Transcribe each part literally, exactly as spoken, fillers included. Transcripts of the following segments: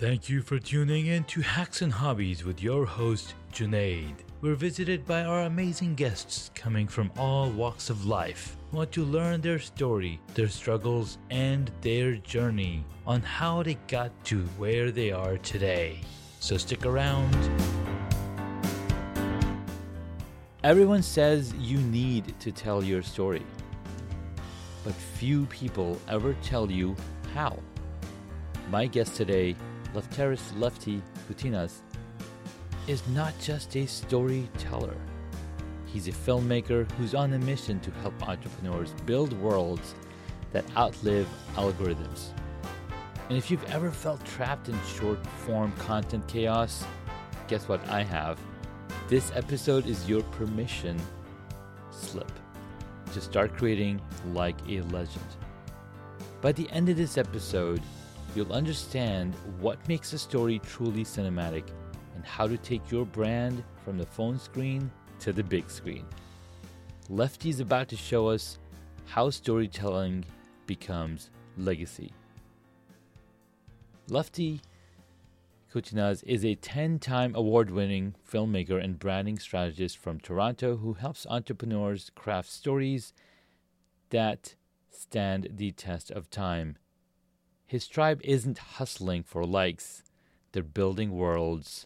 Thank you for tuning in to Hacks and Hobbies with your host, Junaid. We're visited by our amazing guests coming from all walks of life who want to learn their story, their struggles, and their journey on how they got to where they are today. So stick around. Everyone says you need to tell your story, but few people ever tell you how. My guest today, Lefteris Lefty Koutinas, is not just a storyteller. He's a filmmaker who's on a mission to help entrepreneurs build worlds that outlive algorithms. And if you've ever felt trapped in short-form content chaos, guess what I have? This episode is your permission slip to start creating like a legend. By the end of this episode, you'll understand what makes a story truly cinematic and how to take your brand from the phone screen to the big screen. Lefty is about to show us how storytelling becomes legacy. Lefty Koutinas is a ten-time award-winning filmmaker and branding strategist from Toronto who helps entrepreneurs craft stories that stand the test of time. His tribe isn't hustling for likes, they're building worlds.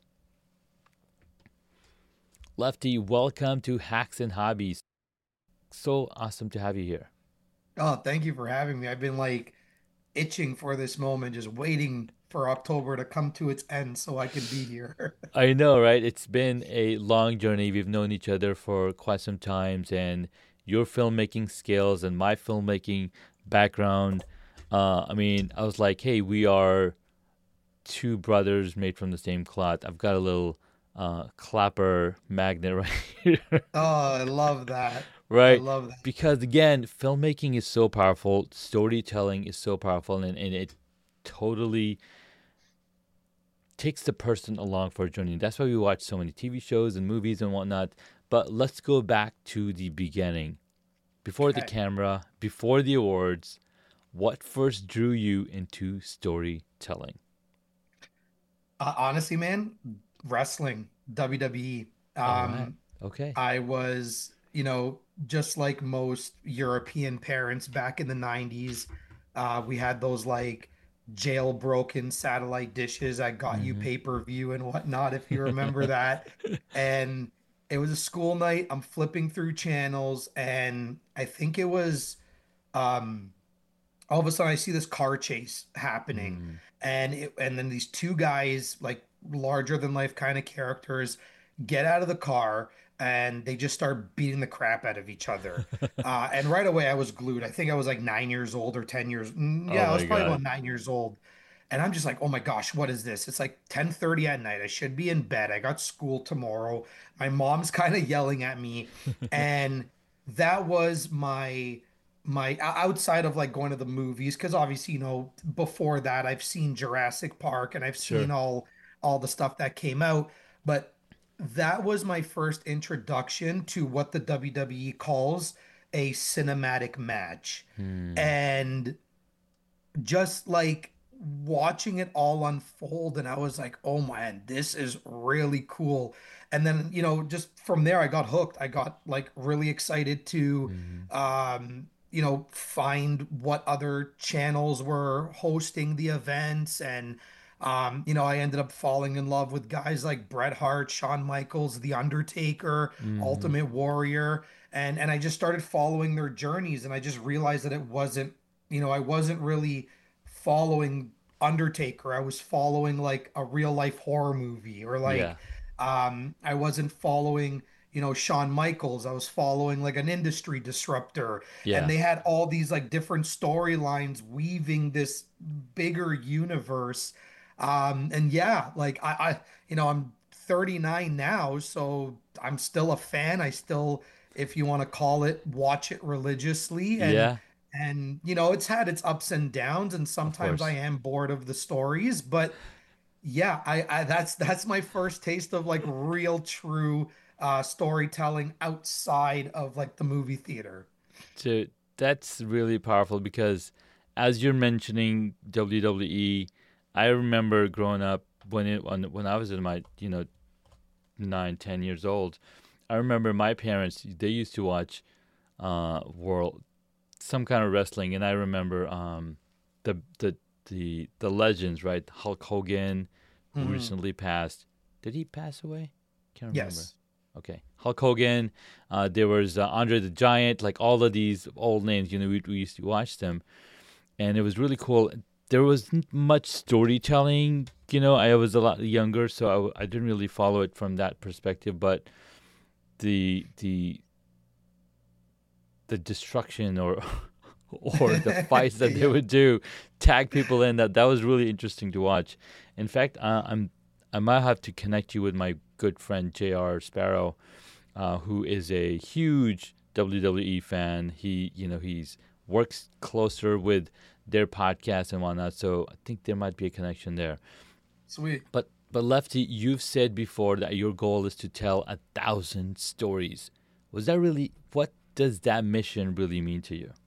Lefty, welcome to Hacks and Hobbies. So awesome to have you here. Oh, thank you for having me. I've been like itching for this moment, just waiting for October to come to its end so I could be here. I know, right? It's been a long journey. We've known each other for quite some times, and your filmmaking skills and my filmmaking background. Uh, I mean, I was like, hey, we are two brothers made from the same cloth. I've got a little uh, clapper magnet right here. Oh, I love that. I Right? love that. Because again, filmmaking is so powerful, storytelling is so powerful, and, and it totally takes the person along for a journey. That's why we watch so many T V shows and movies and whatnot. But let's go back to the beginning. Before the Okay. camera, before the awards, what first drew you into storytelling? Uh, honestly, man, wrestling, W W E. All right. Um, Okay. I was, you know, just like most European parents back in the nineties, uh, we had those like jailbroken satellite dishes. I got you Mm-hmm. pay-per-view and whatnot, if you remember that. And it was a school night. I'm flipping through channels, and I think it was um all of a sudden I see this car chase happening, Mm. and it, and then these two guys, like larger than life kind of characters, get out of the car and they just start beating the crap out of each other. Uh, and right away I was glued. I think I was like nine years old or ten years. mm, Oh Yeah, I was my probably about God. nine years old. And I'm just like, oh my gosh, what is this? It's like ten thirty at night. I should be in bed. I got school tomorrow. My mom's kind of yelling at me. And that was my my outside of like going to the movies, because obviously, you know, before that I've seen Jurassic Park and I've Sure. seen all all the stuff that came out, but that was my first introduction to what the W W E calls a cinematic match. Hmm. And just like watching it all unfold, and I was like, oh man, this is really cool. And then, you know, just from there I got hooked. I got like really excited to Hmm. um you know, find what other channels were hosting the events. And um you know, I ended up falling in love with guys like Bret Hart, Shawn Michaels, The Undertaker, Hmm. Ultimate Warrior. And and I just started following their journeys, and I just realized that it wasn't, you know, I wasn't really following Undertaker. I was following like a real life horror movie, or Yeah. like um I wasn't following, you know, Shawn Michaels. I was following like an industry disruptor. And Yeah. they had all these like different storylines weaving this bigger universe. Um and yeah, like I I you know, I'm thirty-nine now, so I'm still a fan. I still, if you want to call it, watch it religiously. and Yeah. and you know, it's had its ups and downs, and Of sometimes I course. am bored of the stories, but yeah, I, I that's that's my first taste of like real true uh storytelling outside of like the movie theater. So that's really powerful because as you're mentioning W W E, I remember growing up when it when, when I was in my you know nine ten years old. I remember my parents, they used to watch uh world some kind of wrestling, and I remember um the the the the legends, right? Hulk Hogan, who Hmm. recently passed. Did he pass away? Can't remember. Yes. Okay, Hulk Hogan. Uh, there was uh, Andre the Giant. Like all of these old names, you know, we, we used to watch them, and it was really cool. There wasn't much storytelling. You know, I was a lot younger, so I, w- I didn't really follow it from that perspective. But the the the destruction or or the fights that they Yeah. would do, tag people in, that that was really interesting to watch. In fact, uh, I'm I might have to connect you with my good friend J R. Sparrow, uh, who is a huge W W E fan. He you know he's works closer with their podcast and whatnot, so I think there might be a connection there. Sweet. But but Lefty, you've said before that your goal is to tell a thousand stories. Was that really, what does that mission really mean to you?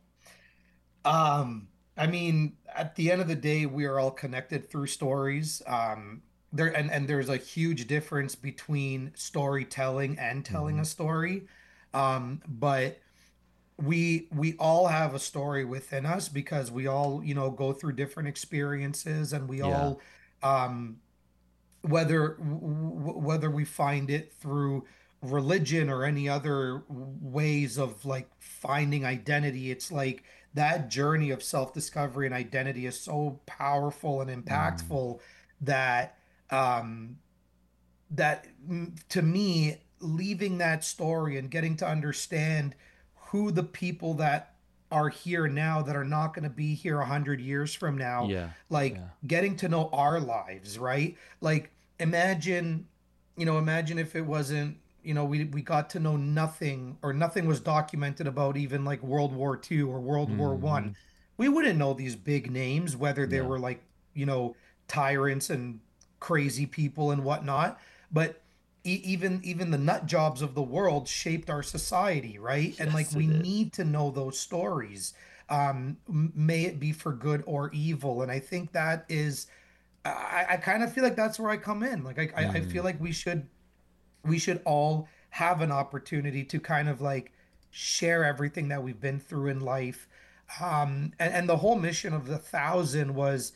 Um, I mean, at the end of the day, we are all connected through stories. Um, there and, and there's a huge difference between storytelling and telling Mm-hmm. a story. Um, but we we all have a story within us because we all, you know, go through different experiences and we Yeah. all um whether whether we find it through religion or any other ways of like finding identity, it's like that journey of self-discovery and identity is so powerful and Mm. impactful that um that mm, to me, leaving that story and getting to understand who the people that are here now that are not going to be here a hundred years from now, Yeah. like Yeah. getting to know our lives, right? Like imagine, you know, imagine if it wasn't, you know, we we got to know nothing or nothing was documented about even like World War Two or World War Mm-hmm. One. We wouldn't know these big names, whether they Yeah. were like, you know, tyrants and crazy people and whatnot. But e- even even the nut jobs of the world shaped our society, right? And like Yes, we it is. need to know those stories, um m- may it be for good or evil. And I think that is, i, I kind of feel like that's where I come in. Like I, I I feel Mm. like we should we should all have an opportunity to kind of like share everything that we've been through in life. Um and, and the whole mission of the thousand was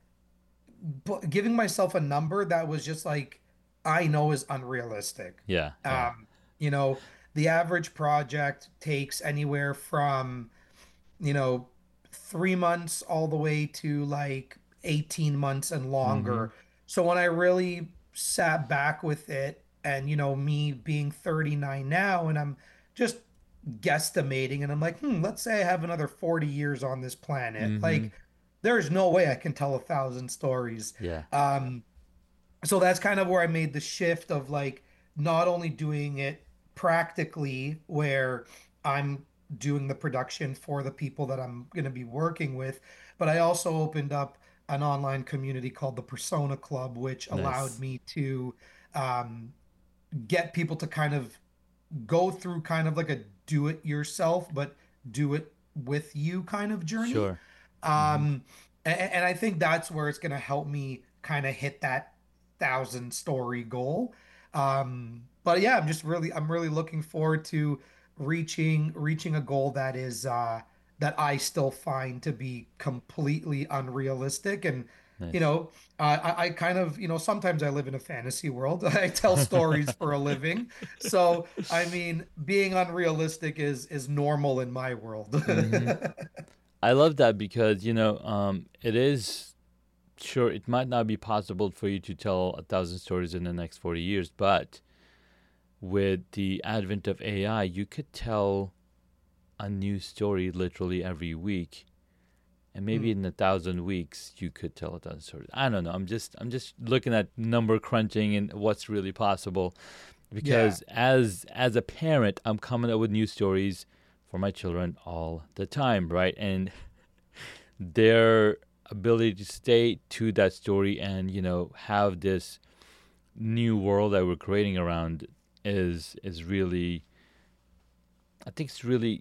bu- giving myself a number that was just like I know is unrealistic. Yeah. Yeah. Um, you know, the average project takes anywhere from, you know, three months all the way to like eighteen months and Mm-hmm. longer. So when I really sat back with it, and you know, me being thirty-nine now, and I'm just guesstimating, and I'm like, hmm, let's say I have another forty years on this planet. Mm-hmm. Like, there's no way I can tell a thousand stories. Yeah. Um, so that's kind of where I made the shift of like not only doing it practically, where I'm doing the production for the people that I'm going to be working with, but I also opened up an online community called the Persona Club, which allowed Nice. me to um, get people to kind of go through kind of like a do it yourself, but do it with you kind of journey. Sure. Mm-hmm. Um, and, and I think that's where it's going to help me kind of hit that thousand story goal. Um, but yeah, I'm just really, I'm really looking forward to reaching, reaching a goal that is, uh, that I still find to be completely unrealistic. And, you Nice. know, uh, I, I kind of, you know, sometimes I live in a fantasy world. I tell stories for a living. So, I mean, being unrealistic is is normal in my world. Mm-hmm. I love that because, you know, um, it is, sure, it might not be possible for you to tell a thousand stories in the next forty years, but with the advent of A I, you could tell a new story literally every week. And maybe Hmm. in a thousand weeks, you could tell a thousand stories. I don't know. I'm just, I'm just looking at number crunching and what's really possible. Yeah. Because as as a parent, I'm coming up with new stories for my children all the time, right? And their ability to stay to that story and you know have this new world that we're creating around is is really, I think it's really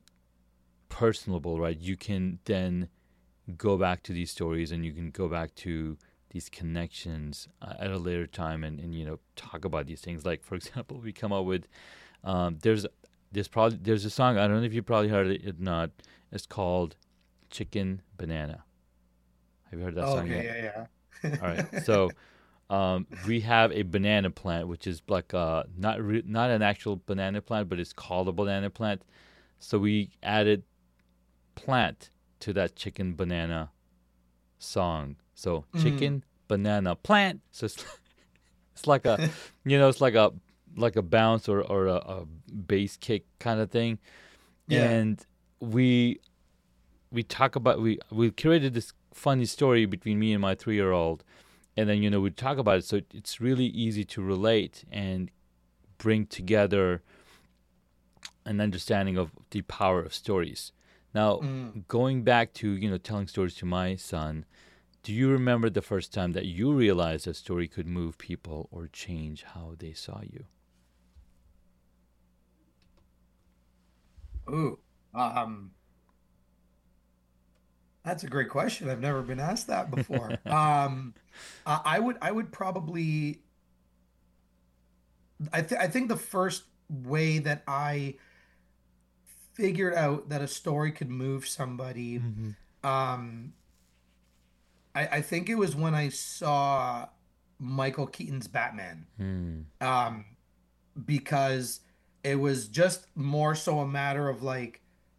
personable, right? You can then go back to these stories and you can go back to these connections uh, at a later time, and, and you know talk about these things. Like for example, we come up with um, there's there's probably there's a song, I don't know if you probably heard it or not. It's called Chicken Banana. Have you heard that song Okay, yet? yeah, yeah. All right. So um, we have a banana plant, which is like a, not re- not an actual banana plant, but it's called a banana plant. So we added plant to that chicken banana song. So Mm, chicken banana plant. So it's, it's like a, you know, it's like a like a bounce or or a, a bass kick kind of thing. yeah. And we we talk about we we created this funny story between me and my three year old, and then you know we talk about it. So it's really easy to relate and bring together an understanding of the power of stories. Now, Mm. going back to you know telling stories to my son, do you remember the first time that you realized a story could move people or change how they saw you? Ooh. Um, that's a great question. I've never been asked that before. Um, I I would I would probably I th I think the first way that I figured out that a story could move somebody, Mm-hmm. um, I, I think it was when I saw Michael Keaton's Batman. Hmm. Um, because it was just more so a matter of like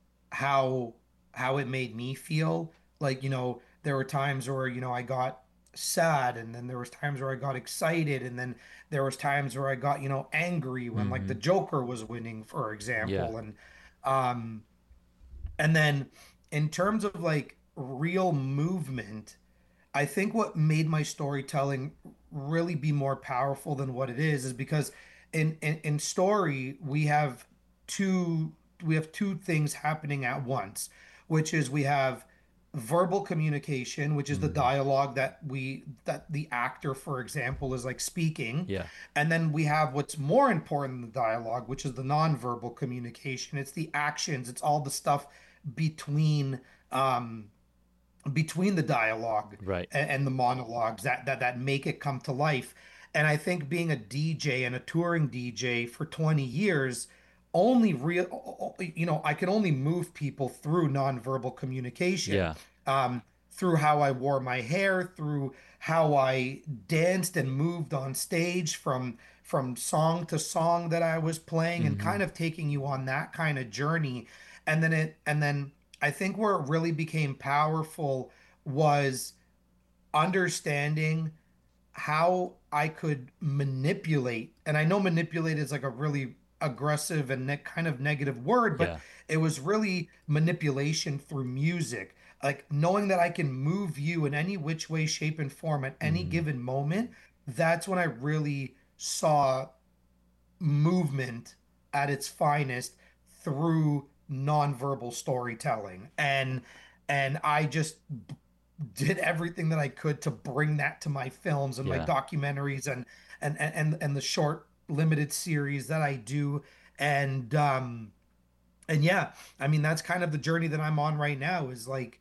how how it made me feel. Like, you know, there were times where, you know, I got sad, and then there was times where I got excited, and then there was times where I got, you know, angry when like the Mm-hmm. Joker was winning, for Yeah. example. And um and then in terms of like real movement, I think what made my storytelling really be more powerful than what it is is because in, in in story we have two we have two things happening at once, which is we have verbal communication, which is the Mm-hmm. dialogue that we that the actor, for example, is like speaking, Yeah. and then we have what's more important than the dialogue, which is the nonverbal communication. It's the actions, it's all the stuff between um between the dialogue Right. and, and the monologues that, that that make it come to life. And I think being a D J and a touring D J for twenty years, only real, you know, I can only move people through nonverbal communication, Yeah. um, through how I wore my hair, through how I danced and moved on stage from from song to song that I was playing, and Mm-hmm. kind of taking you on that kind of journey. And then it and then I think where it really became powerful was understanding how I could manipulate. And I know manipulate is like a really aggressive and ne kind of negative word, but Yeah. it was really manipulation through music. Like knowing that I can move you in any which way, shape, and form at any Mm-hmm. given moment. That's when I really saw movement at its finest through nonverbal storytelling. And and I just did everything that I could to bring that to my films and my Yeah. documentaries, and and and and the short limited series that I do. And um and yeah, I mean that's kind of the journey that I'm on right now, is like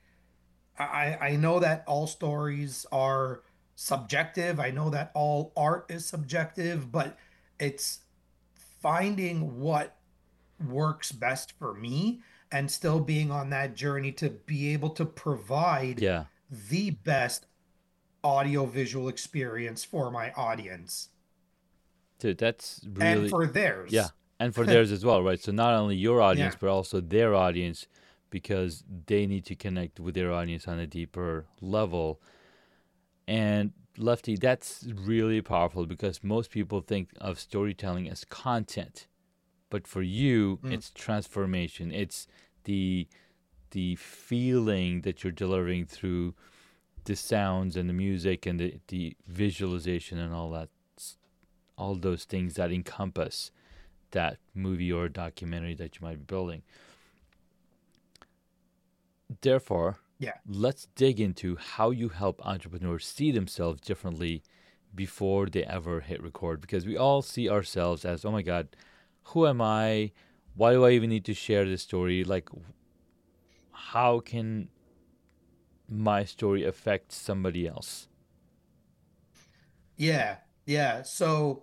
I I know that all stories are subjective. I know that all art is subjective, but it's finding what works best for me, and still being on that journey to be able to provide Yeah. the best audiovisual experience for my audience Dude, that's and really, for yeah. theirs. And for theirs as well, right? So not only your audience, Yeah. but also their audience, because they need to connect with their audience on a deeper level. And Lefty, that's really powerful because most people think of storytelling as content. But for you, Mm. it's transformation. It's the the feeling that you're delivering through the sounds and the music and the, the visualization and all that, all those things that encompass that movie or documentary that you might be building. Therefore, Yeah. let's dig into how you help entrepreneurs see themselves differently before they ever hit record, because we all see ourselves as, oh my God, who am I? Why do I even need to share this story? Like, how can my story affect somebody else? Yeah, yeah. So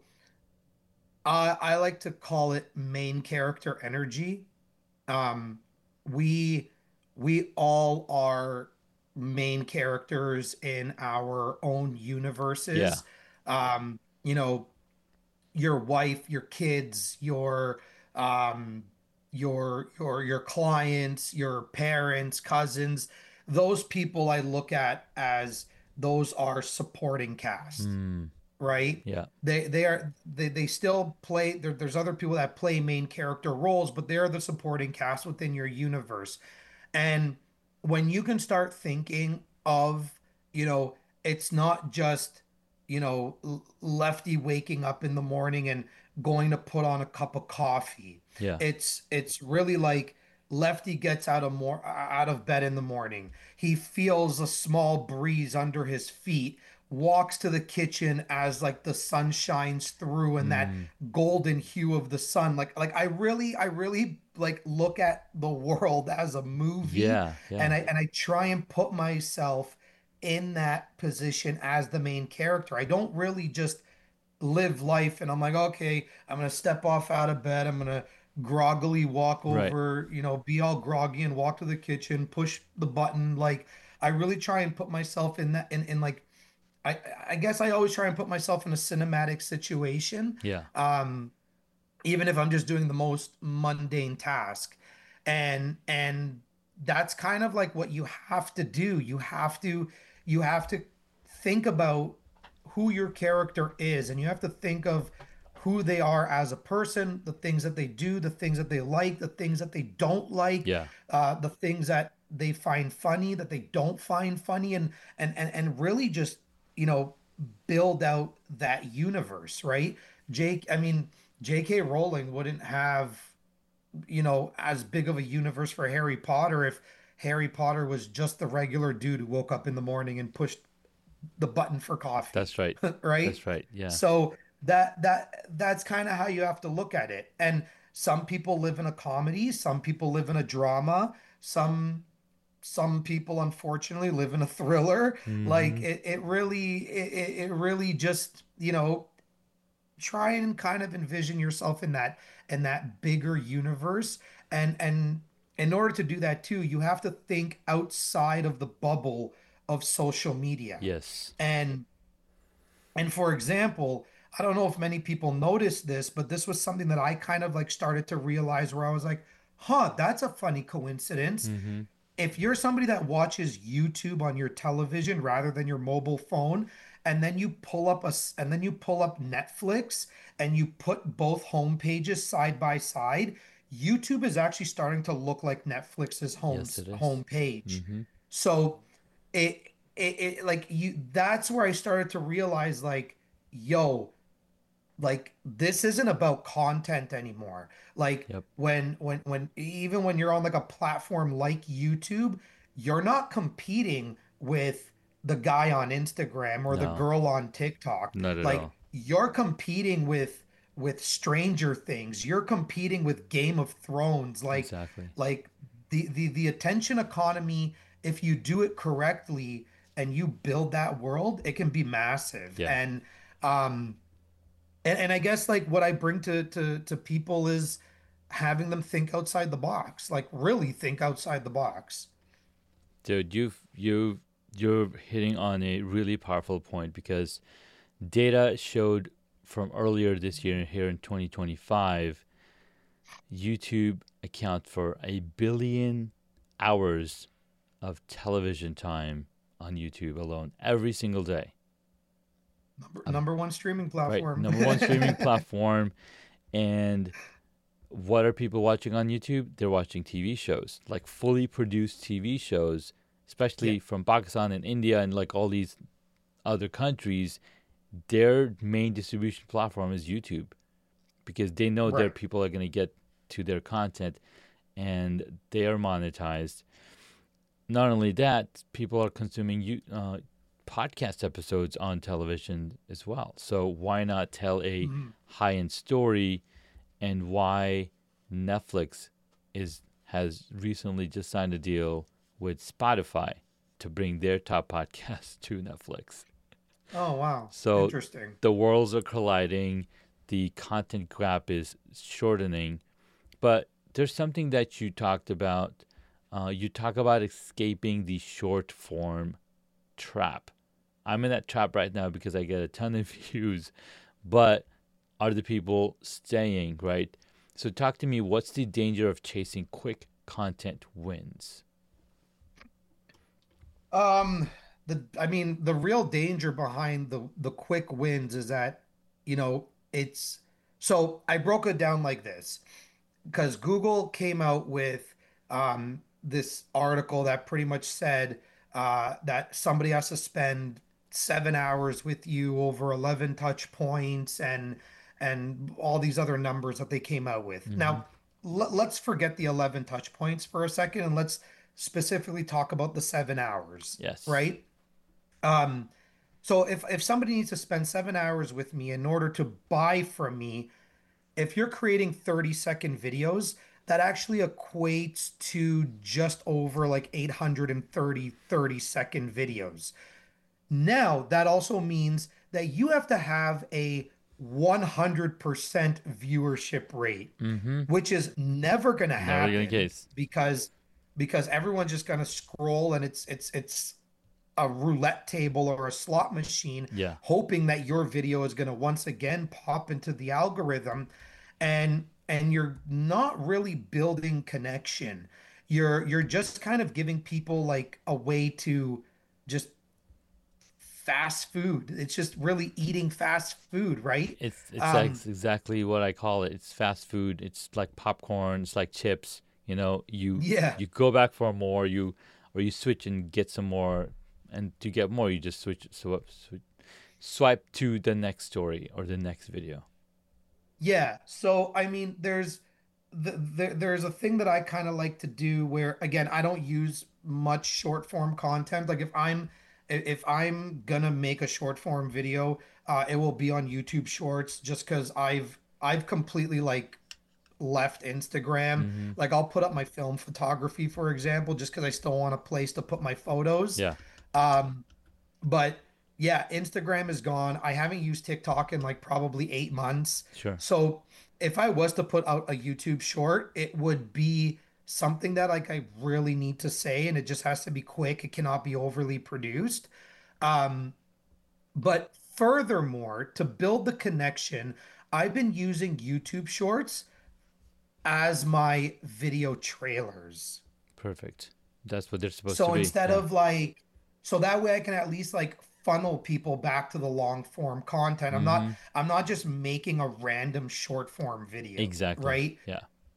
I I like to call it main character energy. Um, we we all are main characters in our own Yeah. universes. Um, you know, your wife, your kids, your um your your your clients, your parents, cousins, those people I look at as those are supporting cast, Mm, right? yeah. They they are they they still play there, there's other people that play main character roles, but they're the supporting cast within your universe. And when you can start thinking of, you know, it's not just, you know, Lefty waking up in the morning and going to put on a cup of coffee. Yeah. It's it's really like Lefty gets out of more out of bed in the morning. He feels a small breeze under his feet, walks to the kitchen as like the sun shines through and that Mm, golden hue of the sun. Like like I really I really like look at the world as a movie, yeah. and Yeah. I and I try and put myself in that position as the main character. I don't really just live life and I'm like, okay, I'm gonna step off out of bed, I'm gonna groggily walk Right. over, you know, be all groggy and walk to the kitchen, push the button. Like I really try and put myself in that in, in like I I guess I always try and put myself in a cinematic situation. Yeah. Um, even if I'm just doing the most mundane task. And and that's kind of like what you have to do. You have to you have to think about who your character is, and you have to think of who they are as a person, the things that they do, the things that they like, the things that they don't like, Yeah. uh, the things that they find funny, that they don't find funny, and and and and really just, you know, build out that universe, right? Jake, I mean, J K. Rowling wouldn't have, you know, as big of a universe for Harry Potter if Harry Potter was just the regular dude who woke up in the morning and pushed the button for coffee, That's right. right? That's right. Yeah. So that that that's kind of how you have to look at it. And some people live in a comedy, some people live in a drama, some some people unfortunately live in a thriller. Like Mm-hmm. it, it really it, it really just, you know, try and kind of envision yourself in that in that bigger universe. And and in order to do that too, you have to think outside of the bubble of social media. Yes. And and for example, I don't know if many people noticed this, but this was something that I kind of like started to realize, where I was like, huh, that's a funny coincidence. Mm-hmm. If you're somebody that watches YouTube on your television rather than your mobile phone, and then you pull up a s- and then you pull up Netflix and you put both home pages side by side, YouTube is actually starting to look like Netflix's home Yes, it is. home page. Mm-hmm. So it, it it like you that's where I started to realize, like, yo, like this isn't about content anymore. Like Yep. when when when even when you're on like a platform like YouTube, you're not competing with the guy on Instagram or the No, girl on TikTok. not at Like all. you're competing with with Stranger Things. You're competing with Game of Thrones. Like Exactly. like the the the attention economy, if you do it correctly and you build that world, it can be massive. Yeah. And um and and I guess like what I bring to to to people is having them think outside the box, like really think outside the box. Dude, you've you you're hitting on a really powerful point because data showed from earlier this year here in twenty twenty-five, YouTube accounts for a billion hours of television time on YouTube alone every single day. Number Uh, number one streaming right, platform. number one streaming platform. And what are people watching on YouTube? They're watching T V shows, like fully produced T V shows, Yeah, especially from Pakistan and India and like all these other countries. Their main distribution platform is YouTube because they know their right. people are going to get to their content and they are monetized. Not only that, people are consuming you uh, podcast episodes on television as well. So why not tell a Mhm. high-end story? And why Netflix is has recently just signed a deal with Spotify to bring their top podcast to Netflix. Oh, wow. So Interesting. the worlds are colliding, the content gap is shortening. But there's something that you talked about. Uh, you talk about escaping the short form trap. I'm in that trap right now because I get a ton of views, but are the people staying, right? So talk to me, what's the danger of chasing quick content wins? Um, the I mean, the real danger behind the the quick wins is that, you know, it's so I broke it down like this because Google came out with um this article that pretty much said uh that somebody has to spend seven hours with you over eleven touch points and and all these other numbers that they came out with. Mm-hmm. Now, let, let's forget the eleven touch points for a second and let's specifically talk about the seven hours, Yes. right? Um, so if if somebody needs to spend seven hours with me in order to buy from me, if you're creating thirty second videos, that actually equates to just over like eight hundred thirty thirty second videos. Now, that also means that you have to have a one hundred percent viewership rate, Mm-hmm. which is never going to Never gonna happen case. because because everyone's just going to scroll and it's it's it's a roulette table or a slot machine Yeah. hoping that your video is going to once again pop into the algorithm and and you're not really building connection. You're you're just kind of giving people like a way to just fast food. It's just really eating fast food, right? It's it's Um, ex- exactly what I call it. It's fast food. It's like popcorn. It's like chips. You know, you yeah. you go back for more. You or you switch and get some more, and to get more, you just switch swipe switch, swipe to the next story or the next video. Yeah. So, I mean, there's the, there, there's a thing that I kind of like to do where, again, I don't use much short form content. Like if I'm if I'm gonna make a short form video, uh, it will be on YouTube Shorts just because I've I've completely like left Instagram. Mm-hmm. Like I'll put up my film photography, for example, just because I still want a place to put my photos. Yeah. Um, but yeah, Instagram is gone. I haven't used TikTok in like probably eight months. Sure. So if I was to put out a YouTube short, it would be something that like I really need to say, and it just has to be quick. It cannot be overly produced. Um, but furthermore, to build the connection, I've been using YouTube shorts as my video trailers. Perfect. That's what they're supposed to So be. instead Yeah. of like, so that way I can at least like funnel people back to the long form content. I'm not Mm-hmm. I'm not just making a random short form video, Exactly. right? Yeah.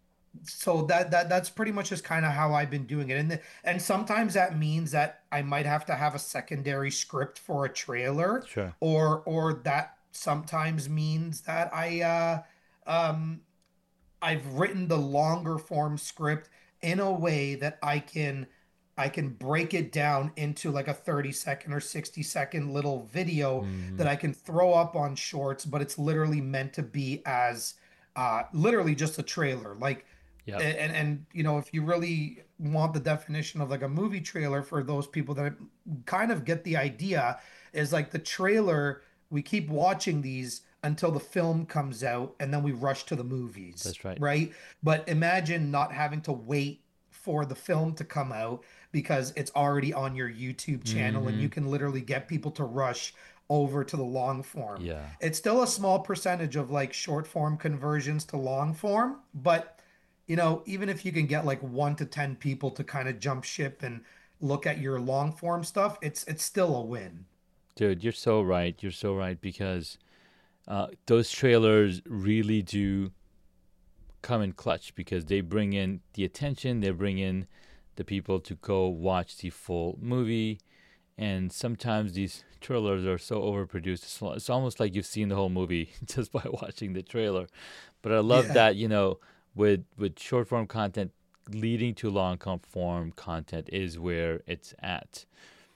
So that that that's pretty much just kind of how I've been doing it. And the, and sometimes that means that I might have to have a secondary script for a trailer Sure. or or that sometimes means that I uh um I've written the longer form script in a way that I can I can break it down into like a thirty second or sixty second little video Mm-hmm. that I can throw up on shorts, but it's literally meant to be as uh literally just a trailer. Like Yep. and and you know, if you really want the definition of like a movie trailer for those people that kind of get the idea, is like the trailer, we keep watching these until the film comes out and then we rush to the movies, That's right. right? But imagine not having to wait for the film to come out because it's already on your YouTube channel and Mm-hmm. you can literally get people to rush over to the long form. Yeah. It's still a small percentage of like short form conversions to long form, but you know, even if you can get like one to ten people to kind of jump ship and look at your long form stuff, it's it's still a win. Dude, you're so right. You're so right because uh, those trailers really do come in clutch because they bring in the attention, they bring in the people to go watch the full movie. And sometimes these trailers are so overproduced. It's, al- it's almost like you've seen the whole movie just by watching the trailer. But I love Yeah. that, you know, with with short form content leading to long form content is where it's at.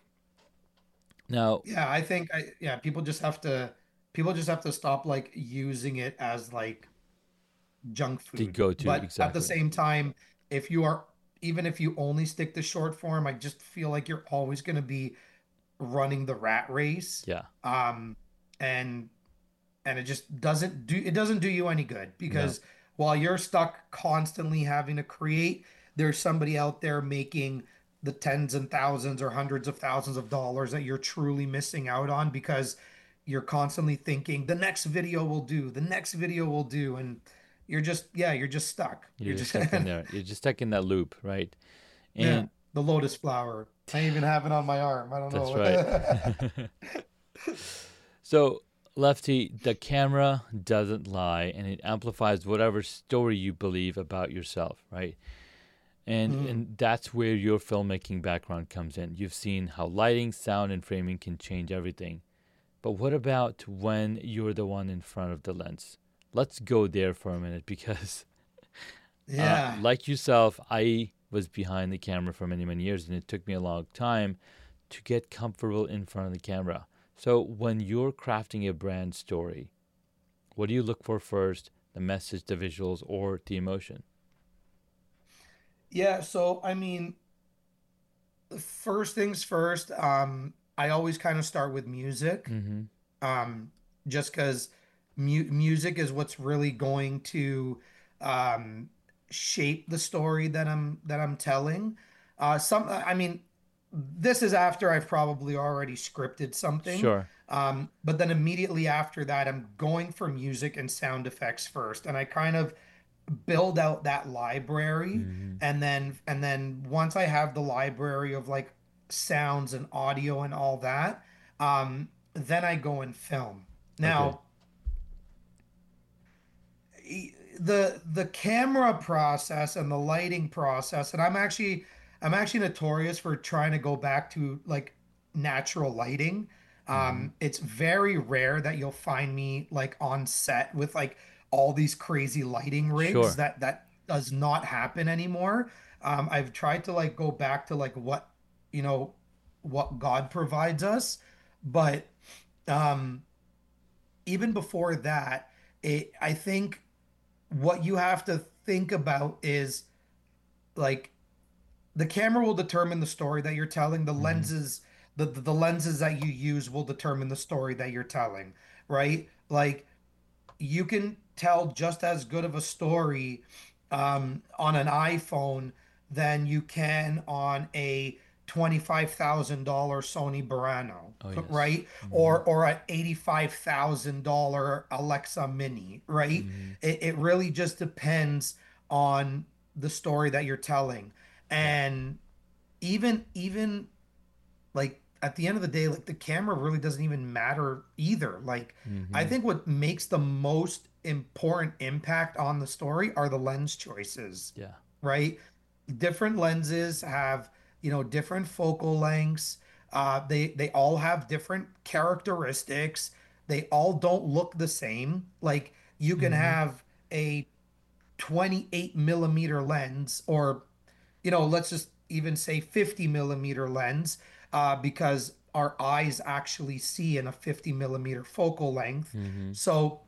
Now, Yeah, I think I yeah, people just have to people just have to stop like using it as like junk the food. go to, But at the exactly. same time, if you are even if you only stick to short form, I just feel like you're always going to be running the rat race. Yeah. Um, and and it just doesn't do it doesn't do you any good No. because while you're stuck constantly having to create, there's somebody out there making the tens and thousands or hundreds of thousands of dollars that you're truly missing out on because you're constantly thinking the next video will do, the next video will do, and you're just yeah, you're just stuck. You're You're just just stuck in there. You're just stuck in that loop, right? yeah, And the lotus flower. I even have it on my arm. I don't that's right. know. So, Lefty, the camera doesn't lie and it amplifies whatever story you believe about yourself, right? And Mm. and that's where your filmmaking background comes in. You've seen how lighting, sound, and framing can change everything. But what about when you're the one in front of the lens? Let's go there for a minute because, uh, Yeah. like yourself, I was behind the camera for many, many years, and it took me a long time to get comfortable in front of the camera. So, when you're crafting a brand story, what do you look for first? The message, the visuals, or the emotion? Yeah, so I mean, first things first, um, I always kind of start with music, Mm-hmm. um, just because mu music is what's really going to um, shape the story that I'm that I'm telling. Uh, some, I mean, this is after I've probably already scripted something, Sure. um, but then immediately after that, I'm going for music and sound effects first, and I kind of build out that library Mm-hmm. and then and then once I have the library of like sounds and audio and all that, um, then I go and film. Okay. Now, e- the the camera process and the lighting process, and I'm actually I'm actually notorious for trying to go back to like natural lighting. Mm-hmm. Um, it's very rare that you'll find me like on set with like all these crazy lighting rigs. Sure. That that does not happen anymore. Um, I've tried to like go back to like what you know what God provides us, but um, even before that, it I think what you have to think about is like the camera will determine the story that you're telling. The Mm-hmm. lenses, the the lenses that you use will determine the story that you're telling, right? Like you can tell just as good of a story um, on an iPhone than you can on a twenty-five thousand dollars Sony Burano, Oh, yes. right? Mm-hmm. Or or an eighty-five thousand dollars Alexa Mini, right? Mm-hmm. It, it really just depends on the story that you're telling. Yeah. And even even like at the end of the day, like the camera really doesn't even matter either. Like I Mm-hmm. think what makes the most important impact on the story are the lens choices, Yeah. right? Different lenses have, you know, different focal lengths. Uh, they they all have different characteristics. They all don't look the same. Like you can Mm-hmm. have a twenty-eight millimeter lens or you know, let's just even say fifty millimeter lens, uh, because our eyes actually see in a fifty millimeter focal length. Mm-hmm. So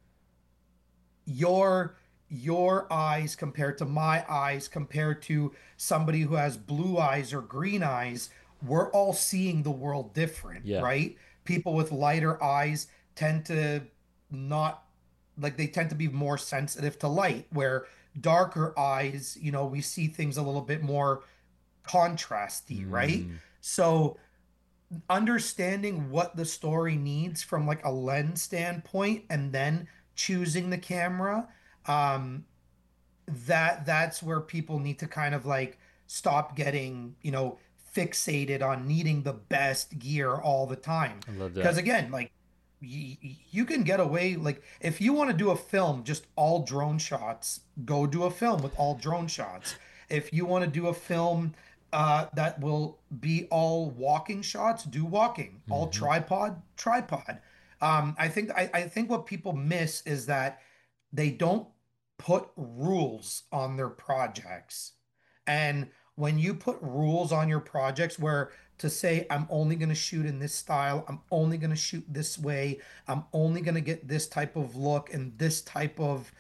your your eyes compared to my eyes compared to somebody who has blue eyes or green eyes, we're all seeing the world different, Yeah. right? People with lighter eyes tend to not like they tend to be more sensitive to light, where darker eyes, you know, we see things a little bit more contrasty, right? Mm. So understanding what the story needs from like a lens standpoint and then choosing the camera, um, that that's where people need to kind of like stop getting, you know, fixated on needing the best gear all the time. I love Because that. again, like y you can get away like if you want to do a film just all drone shots, go do a film with all drone shots. If you want to do a film uh that will be all walking shots, do walking. All Mm-hmm. tripod, tripod. Um, I think I, I think what people miss is that they don't put rules on their projects. And when you put rules on your projects where to say, I'm only going to shoot in this style, I'm only going to shoot this way, I'm only going to get this type of look and this type of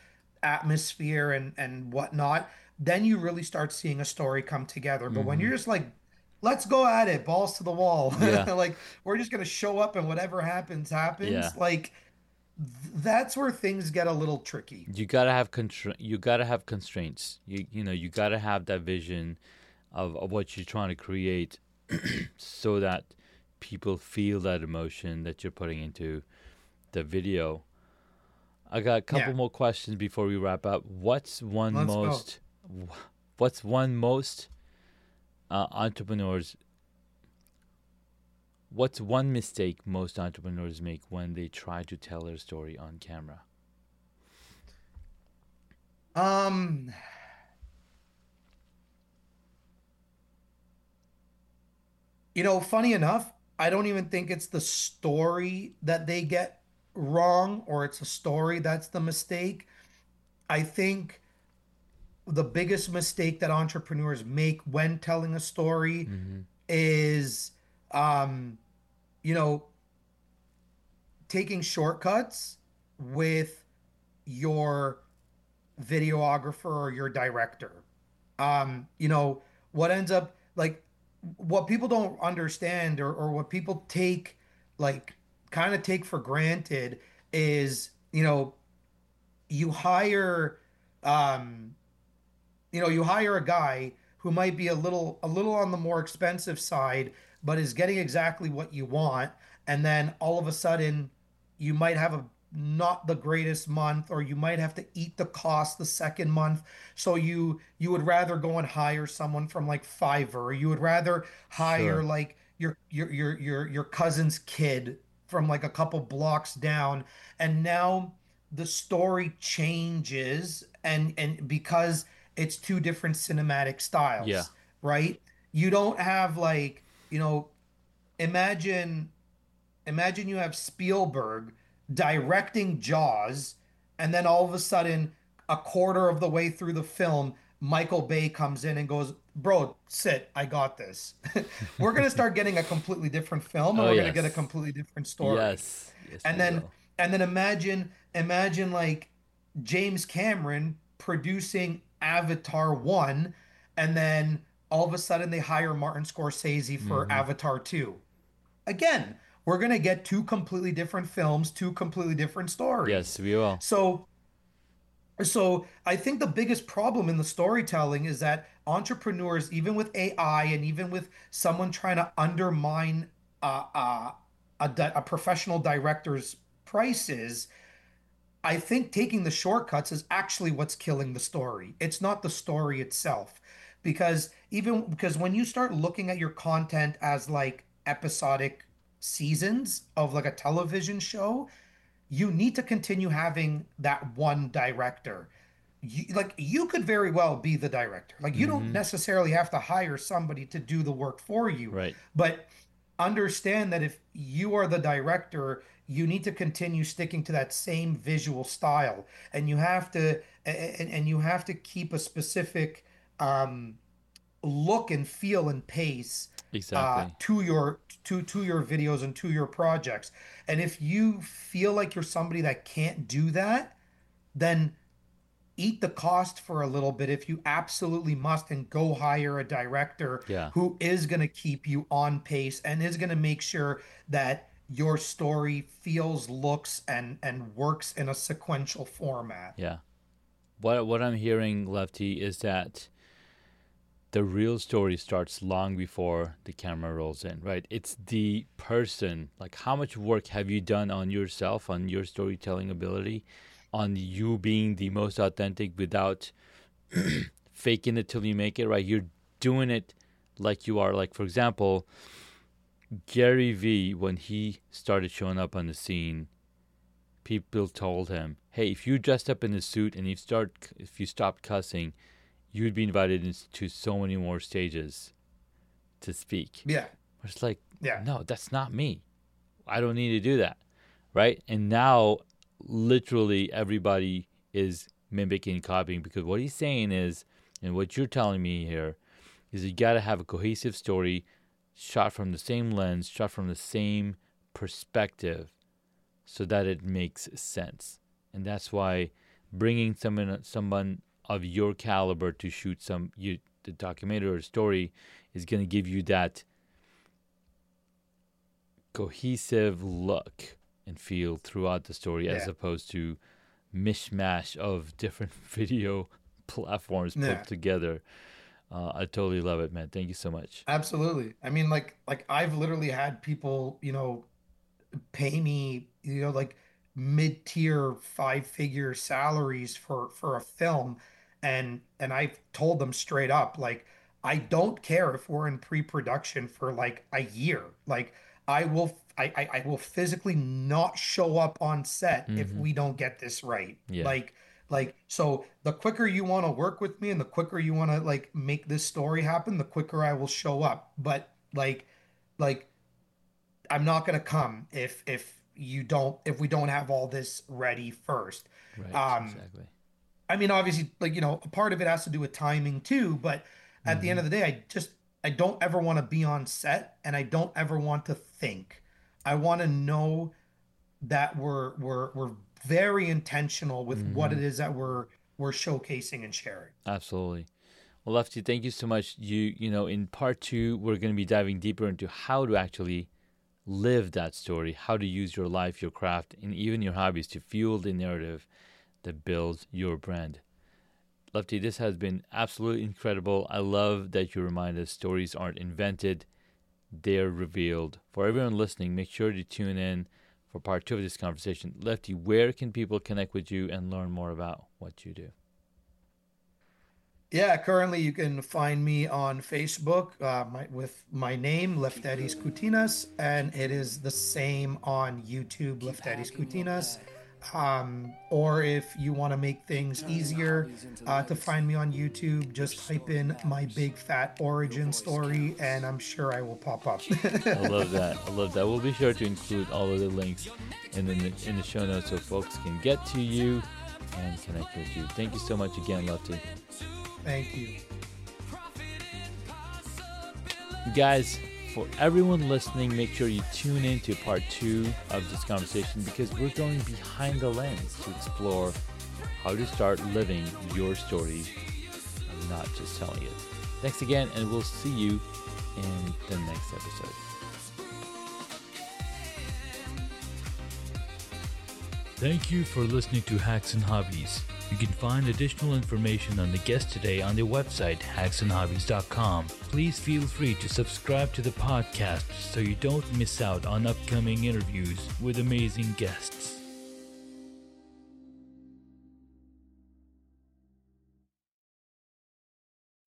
atmosphere and, and whatnot, then you really start seeing a story come together. But when Mm-hmm. you're just like let's go at it, balls to the wall. Yeah, Like we're just gonna show up and whatever happens, yeah. happens. Like th- that's where things get a little tricky. You gotta have contra- You gotta have constraints. You you know you gotta have that vision of, of what you're trying to create, so that people feel that emotion that you're putting into the video. I got a couple Yeah, more questions before we wrap up. What's one let's go. most what's one most uh, entrepreneurs what's one mistake most entrepreneurs make when they try to tell their story on camera? Um, you know, funny enough, I don't even think it's the story that they get wrong or it's a story that's the mistake. I think the biggest mistake that entrepreneurs make when telling a story Mm-hmm. is, um, you know, taking shortcuts with your videographer or your director. Um, you know, what ends up like what people don't understand or, or what people take like kind of take for granted is, you know, you hire um you know, you hire a guy who might be a little a little on the more expensive side, but is getting exactly what you want, and then all of a sudden you might have a not the greatest month, or you might have to eat the cost the second month. So you you would rather go and hire someone from like Fiverr, or you would rather hire Sure. like your your your your your cousin's kid from like a couple blocks down, and now the story changes and and because it's two different cinematic Yeah. styles, right? You don't have like, you know, imagine imagine you have Spielberg directing Jaws, and then all of a sudden, a quarter of the way through the film, Michael Bay comes in and goes, "Bro, sit, I got this." We're gonna start getting a completely different film, and Oh we're gonna get a yes. completely different story. Yes. Yes, And we then will. and then imagine imagine like James Cameron producing Avatar one, and then all of a sudden they hire Martin Scorsese for Mm-hmm. Avatar two. Again, we're going to get two completely different films, two completely different Yes, stories. we will. So so I think the biggest problem in the storytelling is that entrepreneurs, even with A I and even with someone trying to undermine uh, uh, a, di- a professional director's prices, I think taking the shortcuts is actually what's killing the story. It's not the story itself. Because even because when you start looking at your content as like episodic seasons of like a television show, you need to continue having that one director. You, like you could very well be the director. Like you don't Mm-hmm. necessarily have to hire somebody to do the work for you, Right. but understand that if you are the director, you need to continue sticking to that same visual style, and you have to and, and you have to keep a specific um, look and feel and pace uh, Exactly. to your to to your videos and to your projects. And if you feel like you're somebody that can't do that, then eat the cost for a little bit if you absolutely must, and go hire a director Yeah. who is going to keep you on pace and is going to make sure that your story feels, looks, and and works in a sequential format. Yeah. What what I'm hearing, Lefty, is that the real story starts long before the camera rolls in, right? It's the person. Like, how much work have you done on yourself, on your storytelling ability, on you being the most authentic without faking it till you make it, right? You're doing it like you are. Like, for example, Gary Vee, when he started showing up on the scene, people told him, "Hey, if you dressed up in a suit and you start, if you stopped cussing, you'd be invited into so many more stages to speak." Yeah, It's like, yeah, no, that's not me. I don't need to do that, right? And now, literally, everybody is mimicking, copying, because what he's saying is, and what you're telling me here is, you got to have a cohesive story, shot from the same lens, shot from the same perspective, so that it makes sense. And that's why bringing someone someone of your caliber to shoot some you the documentary or story is going to give you that cohesive look and feel throughout the story, yeah. as opposed to mishmash of different video platforms put yeah. together. Uh, I totally love it, man. Thank you so much. Absolutely. I mean, like, like I've literally had people, you know, pay me, you know, like mid-tier five-figure salaries for for a film, and and I've told them straight up, like, I don't care if we're in pre-production for like a year. Like, I will I I, I will physically not show up on set mm-hmm. if we don't get this right. Yeah. Like like so the quicker you want to work with me and the quicker you want to like make this story happen, the quicker I will show up. But like like I'm not gonna come if if you don't if we don't have all this ready first. Right. Um, exactly. I mean, obviously, like, you know, a part of it has to do with timing too. But at mm-hmm. the end of the day, I just I don't ever want to be on set, and I don't ever want to think. I want to know that we're we're we're very intentional with mm-hmm. what it is that we're we're showcasing and sharing. Absolutely. Well, Lefty, thank you so much. You you know, in part two, we're going to be diving deeper into how to actually live that story, how to use your life, your craft, and even your hobbies to fuel the narrative that builds your brand. Lefty, this has been absolutely incredible. I love that you remind us stories aren't invented, they're revealed. For everyone listening, make sure to tune in for part two of this conversation. Lefty, where can people connect with you and learn more about what you do? Yeah, currently you can find me on Facebook uh, my, with my name, Lefteris Koutinas, and it is the same on YouTube, Lefteris Koutinas. Um, or if you want to make things easier uh, to find me on YouTube, just type in my big fat origin story, and I'm sure I will pop up. I love that. I love that. We'll be sure to include all of the links in the, in the show notes so folks can get to you and connect with you. Thank you so much again, Lefty. Thank you. Guys, for everyone listening, make sure you tune in to part two of this conversation, because we're going behind the lens to explore how to start living your story and not just telling it. Thanks again, and we'll see you in the next episode. Thank you for listening to Hacks and Hobbies. You can find additional information on the guest today on their website, hacks and hobbies dot com. Please feel free to subscribe to the podcast so you don't miss out on upcoming interviews with amazing guests.